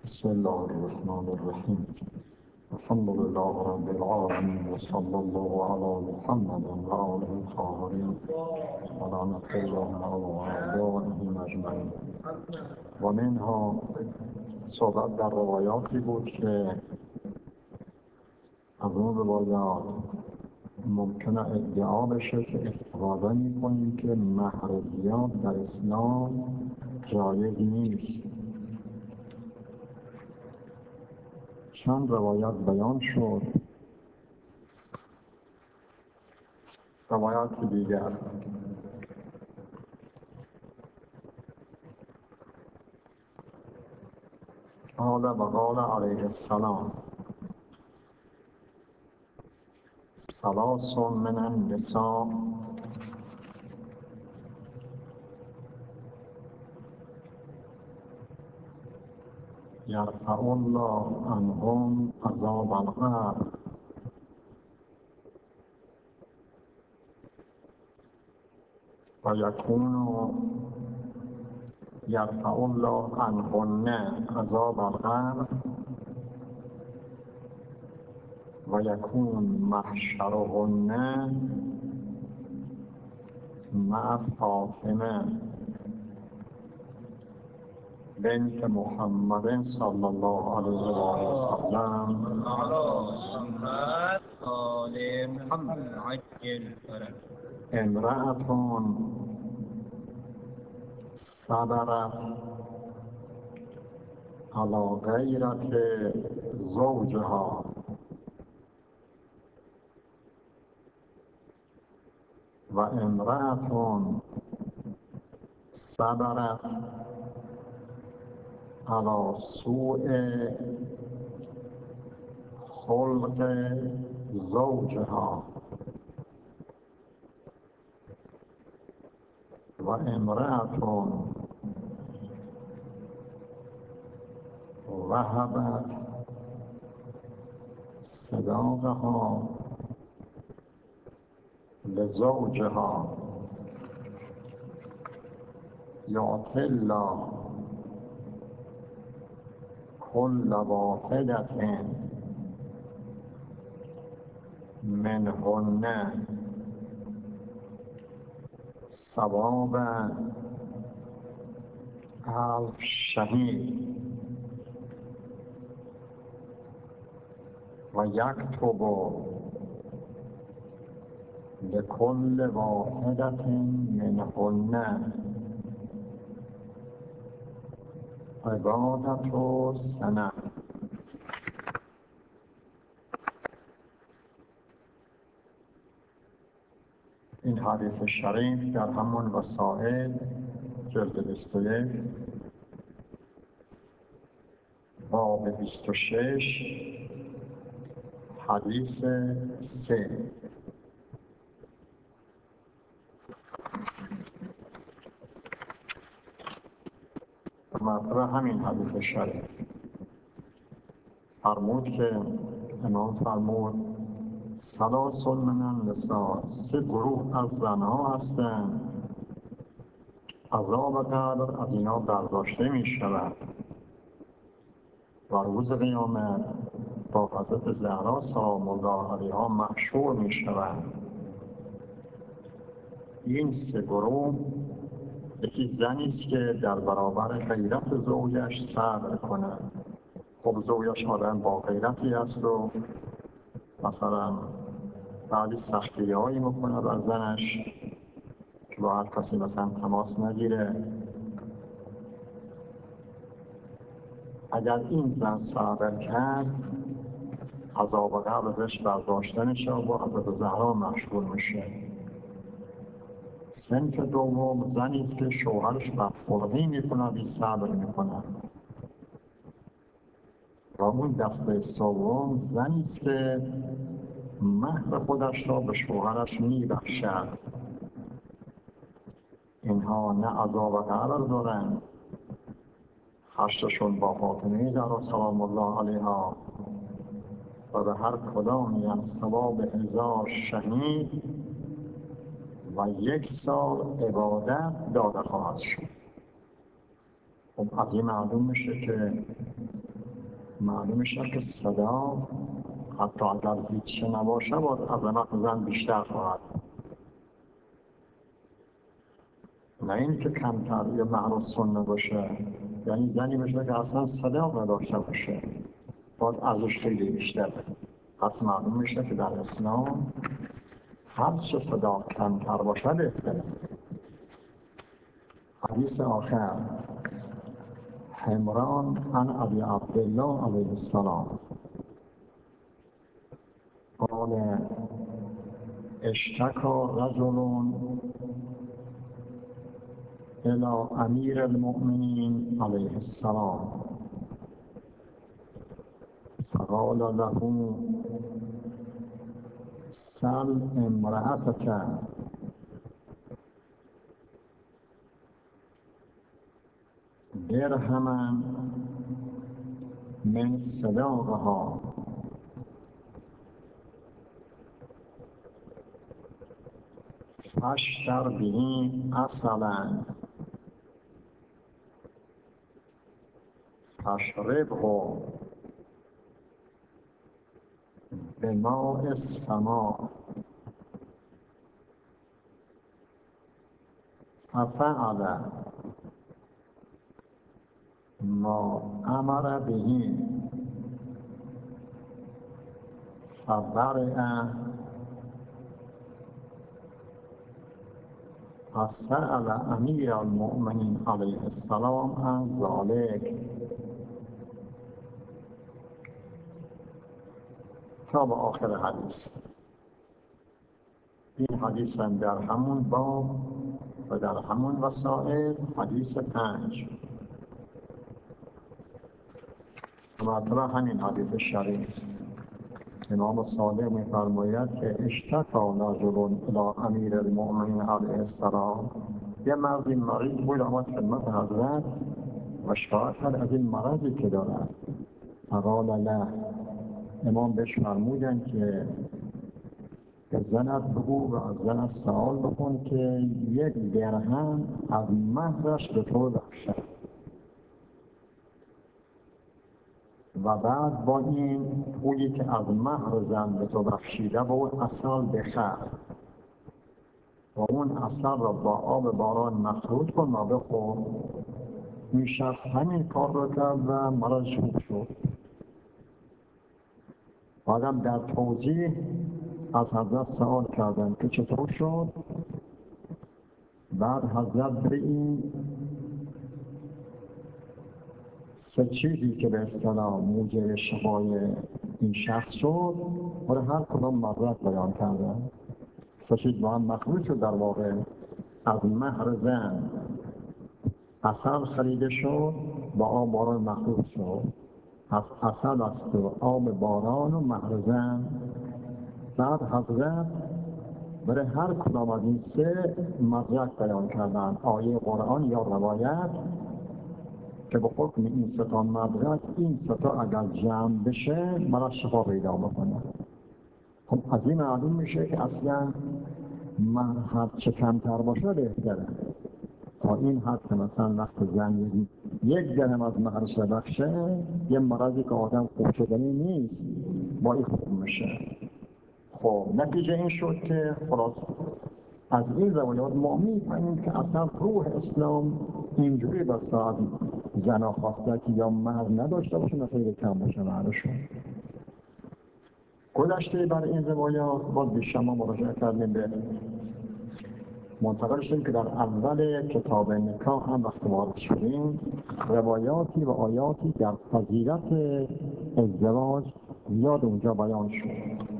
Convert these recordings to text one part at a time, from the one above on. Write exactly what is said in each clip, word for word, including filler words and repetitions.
بسم الله الرحمن الرحیم. الحمد لله رب العالمین و صلی الله علی محمد و آله الطاهرین و لعنة الله علی اعدائهم اجمعین. و منها صحبت در روایاتی بود که از اون روایات ممکنه ادعا بشه که استفاده میکنیم که مهر زیاد در اسلام جایز نیست. چند روایت بیان شد. روایات دیگر قال و قال علیه السلام ثلاث من النساء یرفع الله عنهم عذاب القبر و یکون یرفع الله عنهن عذاب القبر و یکون محشرهن مع فاطمه بنت محمد صلی الله علیه و آله و سلم امرأة صبرت على غیرت زوجها و امرأة صبرت على سوء خلق زوجها و امرأة وهبت صداقها لزوجها یعطی الله كل واحدة منهن ثواب الف شهید و یکتب لكل واحدة منهن عبادة سنة. این حدیث شریف در همون وسائل جلد بیست و یک باب بیست و شش حدیث سه. مطلب همین حدیث شریف فرمود که امام فرمود ثلاث من النساء، سه گروه از زنها هستند عذاب قبر از اینا برداشته می شود و روز قیامت با حضرت زهرا سلام الله علیها محشور می شود. این سه گروه یکی زنی است که در برابر غیرت زوجش صبر کنه. خب زوجش آدم با غیرتی است و مثلا بعضی سختی هایی میکنه بر زنش که با هر کسی مثلا تماس نگیره. اگر این زن صبر کرد عذاب قبر ازش برداشته میشه و با حضرت زهرا محشور میشه. صنف دوم زنی است که شوهرش بدخلقی میکنه بی صبر میکنه. و اون دسته سوم زنی است که مهر خودش را به شوهرش میبخشد. اینها نه عذاب قبر دارند، حشرشون با فاطمه زهرا سلام الله علیها و به هر کدام هم ثواب هزار شهید و یک سال عبادت داده خواهد شد. خب از این معلوم میشه که معلوم میشه که صدا حتی اگر هیچ نباشه باز عظمت زن بیشتر خواهد. نه این که کمتر یا مهر السنه باشه، یعنی زنی باشه که اصلا صدا نداشته باشه باز ارزش خیلی بیشتره. پس معلوم میشه که در اسلام هر چه صدا کمتر باشه بهتره. حدیث آخر حمران عن ابی عبدالله علیه السلام قال اشتكى رجل الى امیر المؤمنین علیه السلام فقال له سل امرأتك درهما من صداقها فاشتر به عسلا فاشربه بماء السماء ففعل ما امر به فبرئ فسأل امیر المؤمنین علیه السلام عن ذلك تا به آخر حدیث. این حدیث هم در همون باب و در همون وسائل حدیث پنج مطلب همین حدیث شریف. امام صادق می‌فرماید که اشتكى رجل الی امیر المؤمنین علیه السلام، یه مردی مریض بود آمد خدمت حضرت و شکایت کرد از این مرضی که دارد. فقال له، امام بهش فرمودن که به زنت بگو و از زنت سوال بکن که یک درهم از مهرش به تو بخشد و بعد با این پولی که از مهر زن به تو بخشیده با اون عسل بخر و اون عسل را با آب باران مخلوط کن و بخور. این شخص همین کار رو کرد و مرضش خوب شد. بعدم در توضیح از حضرت سوال کردن که چطور شد. بعد حضرت به این سه چیزی که به اصطلاح موجب شفای این شخص شد برای هر کدام مدرک بیان کردن. سه چیز با هم مخلوط شد. در واقع از مهر زن عسل خریده شد با آب باران مخلوط شد. از عسل است و آب باران و مهر زن. بعد حضرت برای هر کدام از این سه مدرک بیان کردن، آیه قرآن یا روایت، که به حکم این سه تا مدرک این سه تا اگر جمع بشه مرض شفا پیدا بکنه. خب از این معلوم میشه که اصلا مهر هر چه کمتر باشه بهتره. تا این حد که مثلا وقت زن یک درهم از مهرش بخشه یه مرضی که آدم خوب شدنی نیست با این خوب میشه. خب نتیجه این شد که خلاص از این روایات ما می‌فهمیم که اصلا روح اسلام اینجوری بس از زنها خواسته که یا مهر نداشته باشه نه خیلی کم باشه مهرشون. گذشته بر این روایات باز بیشتر ما مراجعه کردیم به منتقل شدیم که در اول کتاب نکاح هم وقت وارد شدیم روایاتی و آیاتی در فضیلت ازدواج زیاد اونجا بیان شد.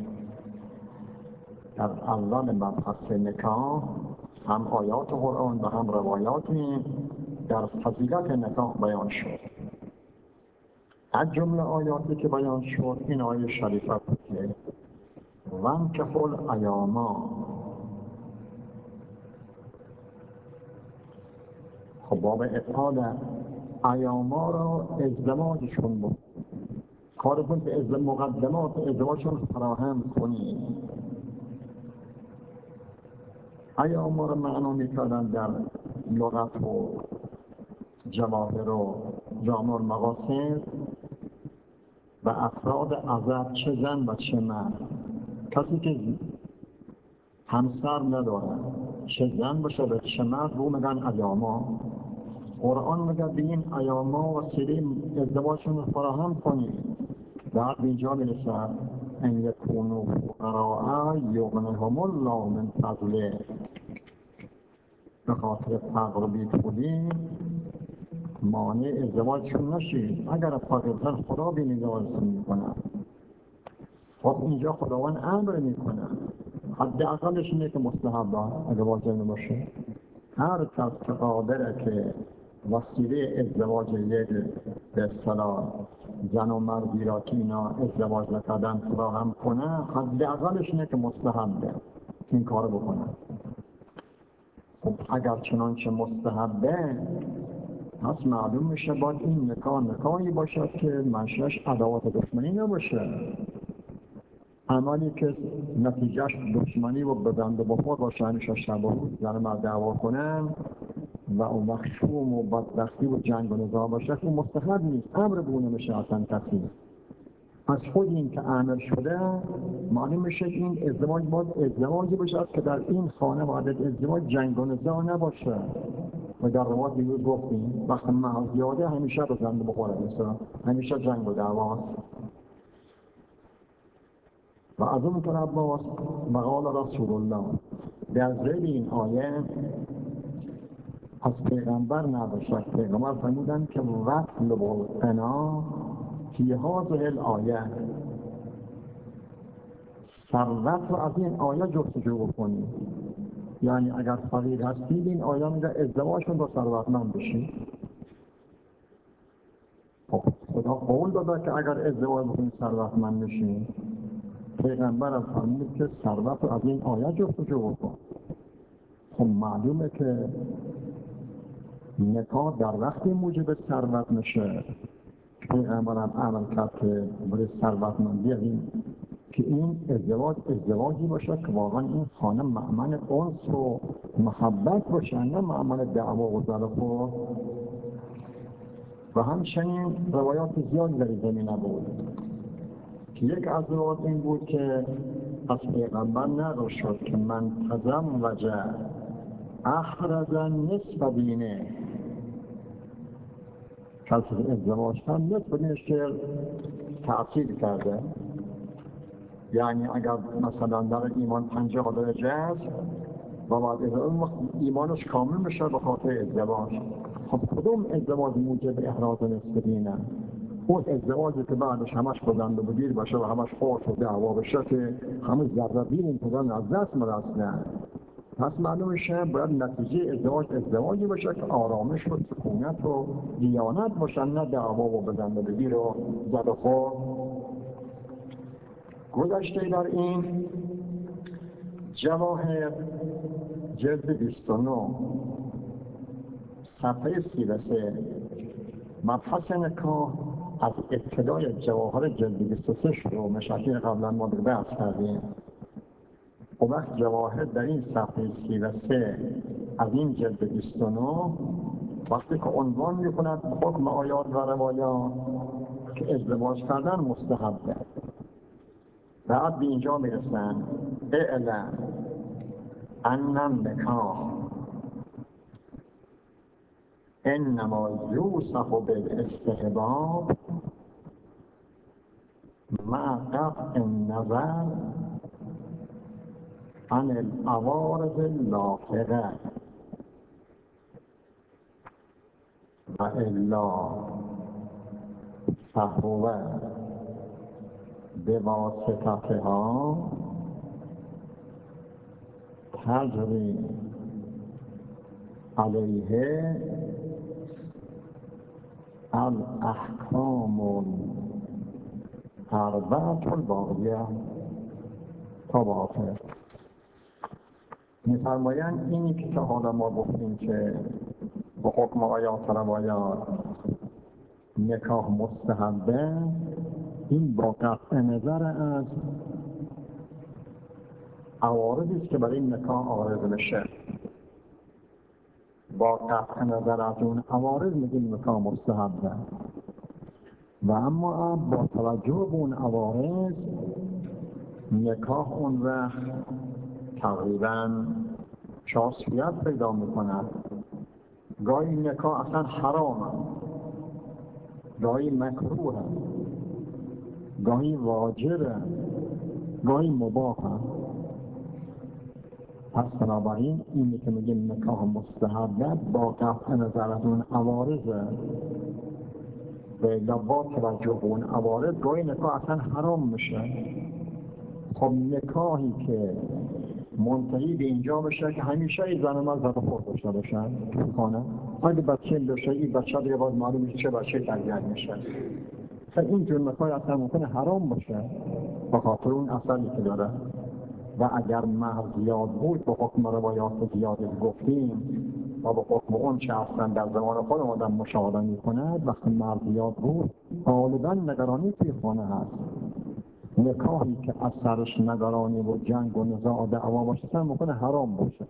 در اول مبحث نکاح هم آیات قرآن و هم روایاتی در فضیلت نکاح بیان شد. از جمله آیاتی که بیان شد این آیه شریفه بود که وانکحوا الایاما. خب باب افعال ایاما را ازدواجشون بود. کار کن که از مقدمات ازدواجشون فراهم کنید. ایاما را معنا میکردن در لغت و جواهر و جامع المقاصد و افراد عزب، چه زن و چه مرد، کسی که همسر نداره چه زن باشه و چه مرد رو میگن ایاما. قرآن میگه به این ایاما وسیله ازدواجشون رو فراهم کنید. بعد به اینجا میرسه ان یکونوا فقراء یغنیهم الله من فضله، به خاطر فقر و بیپولی مانع ازدواجشون نشید. اگر فقیرتر خدا بین ازدواجشون میکنه. خب اینجا خداوند امر میکنه، حداقلش اینه که مستحبه اگه واجب نباشه. هر کس که قادره که وسیله ازدواج یک به اصطلاح زن و مردی را که اینا ازدواج نکردن فراهم کنه، حداقلش اینه که مستحبه این کار بکنه. خب اگر چنانچه مستحبه، پس معلوم میشه باید این نکاح نکاحی باشد که منشأش عداوت و دشمنی نباشه. عملی که نتیجهش دشمنی و بزند و بخور باشه، همیشه شب و روز زن مرد دعوا کنن و اون وقت شوم و بدبختی و جنگ و نزاع باشه، اون مستحب نیست، امر بونه میشه اصلا کسی. پس خود این که امر شده معلوم میشه که این ازدواج باید ازدواجی باشد که در این خانه باید ازدواج جنگ و نزاع نباشه. و در روایت دیروز گفتیم وقتی محض زیاده همیشه بزند و بخوره، مثلا همیشه جنگ و دعواست. و از اون طرف باز مقال رسول الله در ذیل این آیه از پیغمبر نباشد. پیغمبر فرمودن که وطل بالقنا فی هذه الآیه، ثروت رو از این آیه جستجو بکنید. یعنی اگر فقیر هستید این آیه میگه ازدواج کن با ثروتمند بشید. خب خدا قول داده که اگر ازدواج بکنید ثروتمند بشید. پیغمبرم فرمود که ثروت رو از این آیه جستجو بکن. خب معلومه که نکاح در وقتی موجب ثروت میشه، پیغمبرم عمل کرد که برای ثروتمندی این که این ازدواج ازدواجی باشه که واقعا این خانه مأمن انس و محبت باشه، نه مأمن دعوا و ظرف. و همچنین روایات زیاد در زمینه بود که یک از روایات این بود که از پیغمبر نقل شد که من تزوج احرز نصف دینه، کسی که ازدواج کرد نصف دینش تأثیر کرده. یعنی اگر مثلا در ایمان پنجاه درجه است و بعد ازدواج ایمانش کامل میشه به خاطر ازدواج. خب کدوم ازدواج موجب احراز نصف دینه؟ اون ازدواجی که بعدش همش بزند و بگیر باشه و همش خورش و دعوا بشه که همه ذره دین این از دست مرسنه. پس معلوم میشه باید نتیجه ازدواج ازدواجی باشه که آرامش و سکونت و دیانت باشه، نه دعوا و بزند و بگیر و زد و خورد. گذشته بر این جواهر جلد بیست و نه صفحه سی و سه مبحث نکاح از ابتدای جواهر جلد بیست و سه شروع مشاکل قبلا ما در بحث کردیم. و وقت جواهر در این صفحه سی و سه از این جلد بیست و نه وقتی که عنوان میکند حکم آیات و روایات که ازدواج کردن مستحبه، بعد به اینجا میرسن اعلم ان النکاح انما یوصف بالاستحباب مع قطع النظر عن العوارض اللاحقه و الا فهو بواسطتها تجری علیه الاحکام الاربعة الباقیه تا به آخر. می‌فرمایند اینی که تا حالا ما گفتیم که با حکم آیات و روایات نکاح مستحبه، این با قطع نظر از عوارضی است که برای این نکاح عارض میشه. با قطع نظر از اون عوارض میگیم نکاح مستحبه. و اما با توجه به اون عوارض نکاح اون وقت تقریبا چهار صورت پیدا میکند. گاهی نکاح اصلا حرامه، گاهی مکروهه، گاهی واجبه، گاهی مباحه. پس بنابراین اینی که میگیم نکاح مستحبه با قطع نظر از اون عوارضه و با توجه به اون عوارض گاهی نکاح اصلا حرام میشه. خب نکاحی که منتهی به اینجا بشه که همیشه ای زن و مرد زن خود داشته باشن تو خانه، اگه بچه این داشته این بچه دیگه باید معلوم میشه چه بچه تربیت میشه. مثلا این جور نکاح اصلا ممکنه حرام باشه به خاطر اون اثری که داره. و اگر مهر زیاد بود به حکم روایات زیادی گفتیم و به حکم اون چه اصلا در زمان خود آدم مشاهده میکند، وقتی مهر زیاد بود غالبا نگرانی توی خانه هست. نکاحی که اثرش نگرانی و جنگ و نزاع و دعوا باشه اصلا ممکنه حرام باشه.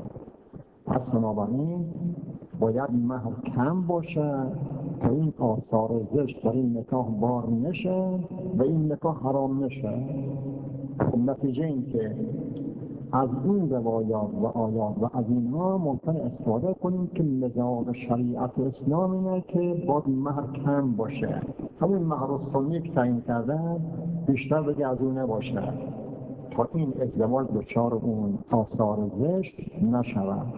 پس بنابراین باید مهر کم باشه تا این آثار زشت در این نکاح بار نشه و این نکاح حرام نشه. نتیجه این که از این روایات و آیات و از اینها ممکن استفاده کنیم که مزاج شریعت اسلام اینه که باید مهر کم باشه، همون مهر سنی که تعیین کردن بیشتر بگه از اون نباشه تا این ازدواج دچار اون آثار زشت نشود.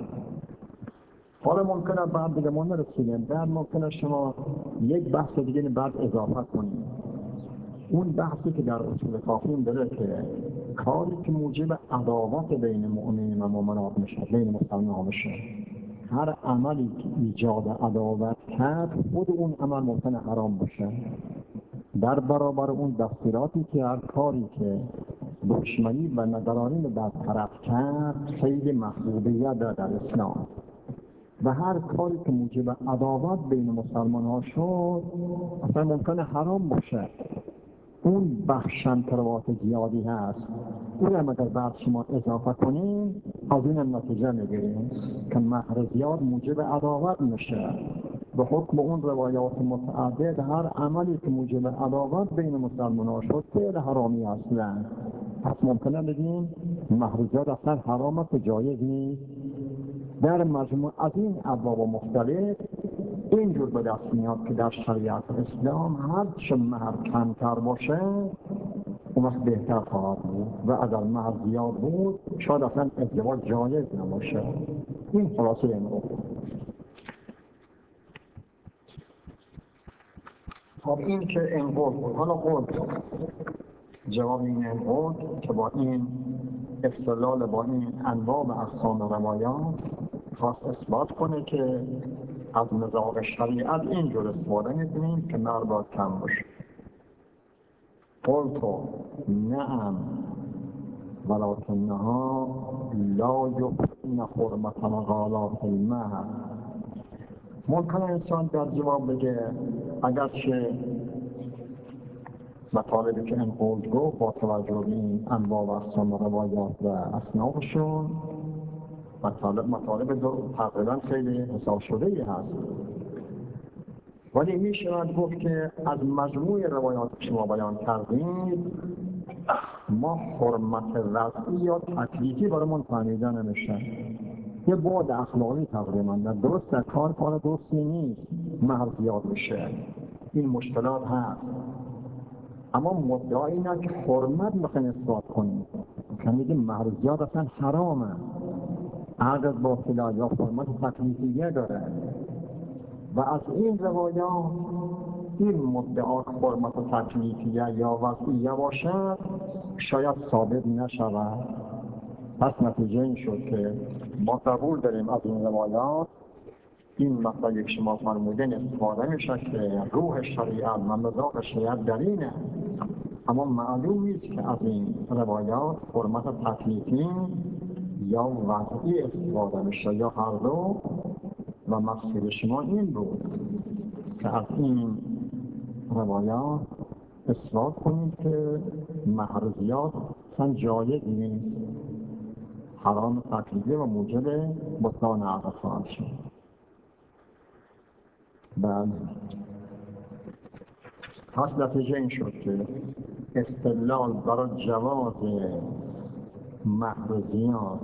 حالا ممکنه بعد دیگه ما نرسیدیم، بعد ممکنه شما یک بحث دیگه بعد اضافه کنیم. اون بحثی که در اصول کافیم داره که کاری که موجب عداوت بین مؤمنین و مؤمنات میشه، بین مسلمان‌ها میشه، هر عملی که ایجاد عداوت کرد خود اون عمل ممکنه حرام باشه. در برابر اون دستوراتی که هر کاری که دشمنی و نگرانی رو برطرف کرد خیلی محبوبیت داره در اسلام. و هر کاری که موجب عداوت بین مسلمان‌ها شد اصلا ممکنه حرام باشه. اون بخشن تروات زیادی هست، اون هم اگر بعد شما اضافه کنیم از اون نتیجه میگیریم که مهر زیاد موجب عداوت میشه. به حکم اون روایات متعدد هر عملی که موجب عداوت بین مسلمان ها شد فعل حرامی اصلا. پس ممکنه بگیم مهر زیاد اصلا حرام است و جایز نیست. در مجموع از این ابواب مختلف اینجور به دست میاد که در شریعت اسلام هر چه مهر کمتر باشه اون وقت بهتر خواهد بود و اگر مهر زیاد بود شاید اصلا ازدواج جایز نباشه. این خلاصه این رو. خب این که انقل بود. حالا قول جواب این انقل که با این استدلال با این انواع و اقسام روایات خواست اثبات کنه که از مزاج شریعت اینجور استفاده میکنیم که مهر باید کم باشه. قلتو نعم ولکنها لا یبطن حرمت مقالات المهر. ممکن انسان در جواب بگه اگرچه مطالبی که این قول گفت با توجه به این انواع و اقسام روایات و اصنافشون مطالب مطالب تقریبا خیلی حساب شده ای هست، ولی می شود گفت که از مجموع روایات که شما بیان کردید ما حرمت وضعی یا تکلیفی برامون فهمیده نمیشه. یه بعد اخلاقی تقریبا درست در کار کار درستی نیست مهر زیاد میشه، این مشکلات هست. اما مدعا اینه که حرمت میخواین اثبات کنیم که میگیم مهر زیاد اصلا حرامه، عقد باطله یا حرمت تکلیفیه داره و از این روایات این مدعا حرمت تکلیفیه یا وضعیه باشد شاید ثابت نشود. پس نتیجه این شد که ما قبول داریم از این روایات این مطلبی که شما فرمودین استفاده میشه که روح شریعت و مزاج شریعت در اینه، اما معلوم نیست که از این روایات حرمت تکلیفی یا وضعی استفاده میشه یا هر دو. و مقصود شما این بود که از این روایات اثبات کنید که مهر زیاد اصلا جایز نیست، حرام تکلیفی و موجب بطلان عقد خواهد شد. بله پس نتیجه این شد که استدلال برای جواز مهر زیاد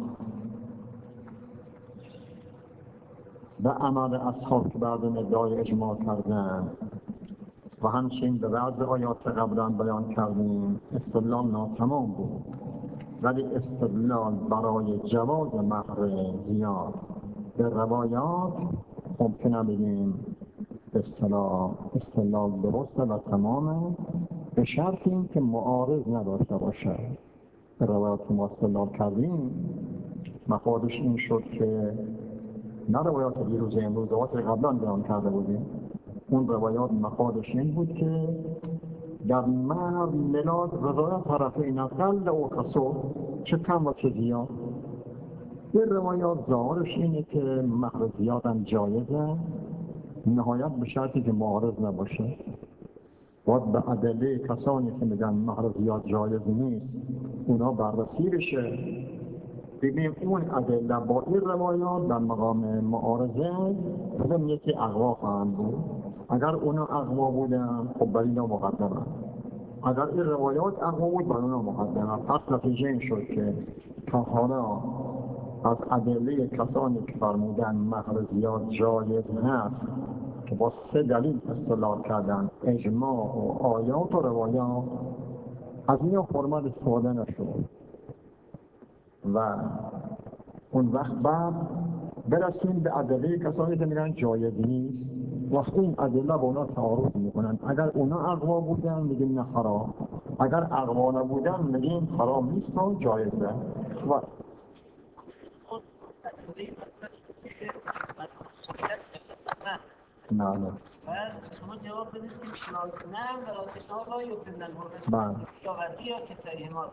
به عمل اصحاب که بعض ادعای اجماع کردن و همچنین به بعض آیات قبلا بیان کردیم استدلال ناتمام بود، ولی استدلال برای جواز مهر زیاد به روایات ممکنه بگیم اصطلاح استدلال درسته و تمامه، به شرط این که معارض نداشته باشه. به روایات که ما استدلال کردیم مفادش این شد که نه روایات دیروز امروز، روایات قبلا بیان کرده بودیم، اون روایات مفادش این بود که در مهر ملاد رضایت طرفین اقل و کسر، چه کم و چه زیاد. این روایات ظاهرش اینه که مهر زیاد هم جایزه، نهایت به شرطی که معارض نباشه. باید به ادله کسانی که میگن مهر زیاد جایز نیست اونا بررسی بشه، ببینیم اون ادله با این روایات در مقام معارضه کدوم یکی اقوا خواهند بود. اگر اونا اقوا بودن خب بر اینا مقدمه، اگر این روایات اقوا بود بر اونا مقدمه. پس نتیجه این شد که تا حالا از ادله کسانی که فرمودن مهر زیاد جایز هست که با سه دلیل استدلال کردن، اجماع و آیات و روایات، از این فرمت استفاده نشد و اون وقت بعد برسیم به ادله کسانی که میگن جایز نیست. وقت این ادله با اونا تعارض میکنن، اگر اونا اقوا بودن میگیم نه حرام، اگر اقوا نبودن میگیم حرام نیست و جایزه. و نه نه شما جواب بدید که نه ولاتشنها لا یفیدن بله یا وسیع که تریمات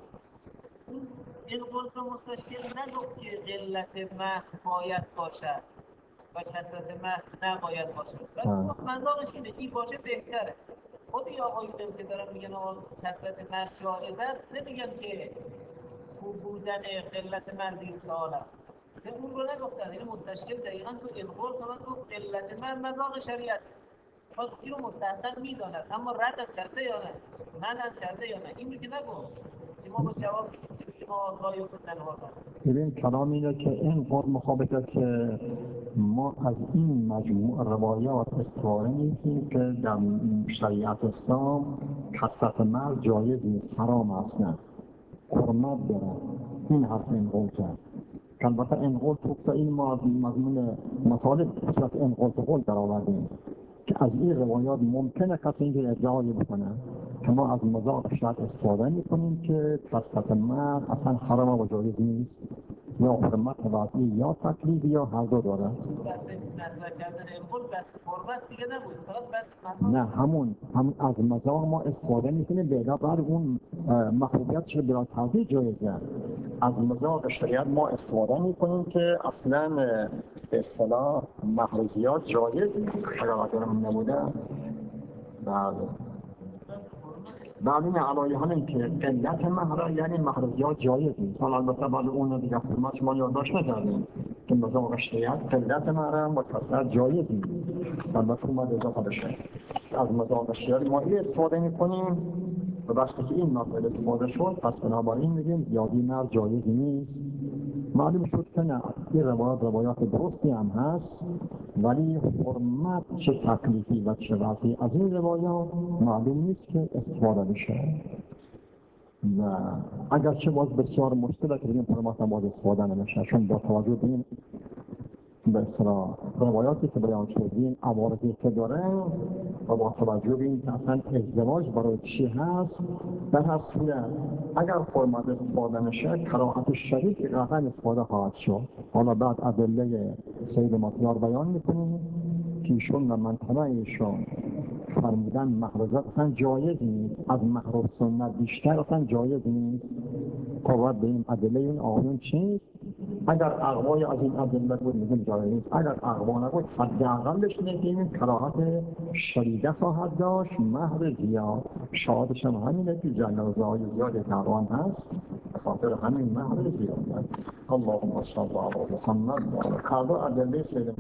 این قول رو مستشکل نگفت که قلت مهر باید باشد و کثرت مهر نباید باشد، ولی خب مزاقش اینه این باشه بهتره. خود این آقایون که دارن میگن کثرت مهر جایز است نمیگن که خوب بودن قلت مهر زیر سوال است، اون رو نگفتن. این مستشکل دقیقاً تو القول که من گفت قلت مهر مزاق شریعت خود این رو مستحسن میداند، اما رد کرده یا نه، منع کرده یا نه، این رو که نگفت که ما با جواب که ما رای بودن ها. ببین کلام اینه که این قول مخابطه که ما از این مجموع روایات استفاده میکنیم که در شریعت اسلام کثرت مهر جایز نیست، حرام است، نه حرمت داره. این حرف این قول کرد که البته این قول تو این ما از مضمون مطالب بسیارت این قول تو قول در آوردیم که از این روایات ممکنه کسی اینکه ادعایی بکنه که ما از مذاق شرط استفاده میکنیم که کثرت مهر اصلا حرام و جایز نیست، یا حرمت وضعی یا تکلیفی یا هر دو داره. بس مطرح کردن القول بس حرمت دیگه نبود، فقط بس مذاق. نه همون هم از مذاق ما استفاده میکنیم به علاوه اون محبوبیت چه بلا تردید جایزه. از مذاق شریعت ما استفاده میکنیم که اصلا به اصطلاح مهر زیاد جایز نیست. اگر آدم نبوده بله بعد این علایه هم این که قلت مهر یعنی مهر زیاد جایز نیست. حالا البته بعد اون دیگه فرمت ما یادداشت نکردیم که مذاق شریعت قلت مهر و کثرت جایز نیست، البته اومد اضافه بشه. از مذاق شریعت ما این استفاده میکنیم و وقتی که این مسئله استفاده شد پس بنابراین میگیم زیادی مهر جایز نیست. معلوم شد که نه این روایات روایات درستی هم هست، ولی حرمت چه تکلیفی و چه وضعی از این روایات معلوم نیست که استفاده بشه و اگرچه باز بسیار مشکله که بگیم حرمت هم باز استفاده نمیشه، چون با توجه به این به اصطلاح روایاتی که بیان شد این عوارضی که داره و با توجه به این که اصلا ازدواج برای چی هست، در هر صورت اگر حرمت استفاده نشه کراهت شدید قطعا استفاده خواهد شد. حالا بعد ادله سید مطیار بیان میکنیم که ایشون و منطقه ایشون فرمودن مهر زیاد اصلا جایز نیست، از مهر سنت بیشتر اصلا جایز نیست. تا باید به این ادله این آقایون چیست؟ اگر اقوای از این ادله بود میگیم جایز نیست، اگر اقوا نبود حداقلش نگیم کراهت شدیده خواهد داشت مهر زیاد. شاهدش هم همینه که جنازه‌های زیاد تقوان هست به خاطر همین مهر زیاد. اللهم صل علی محمد و علی ادله سید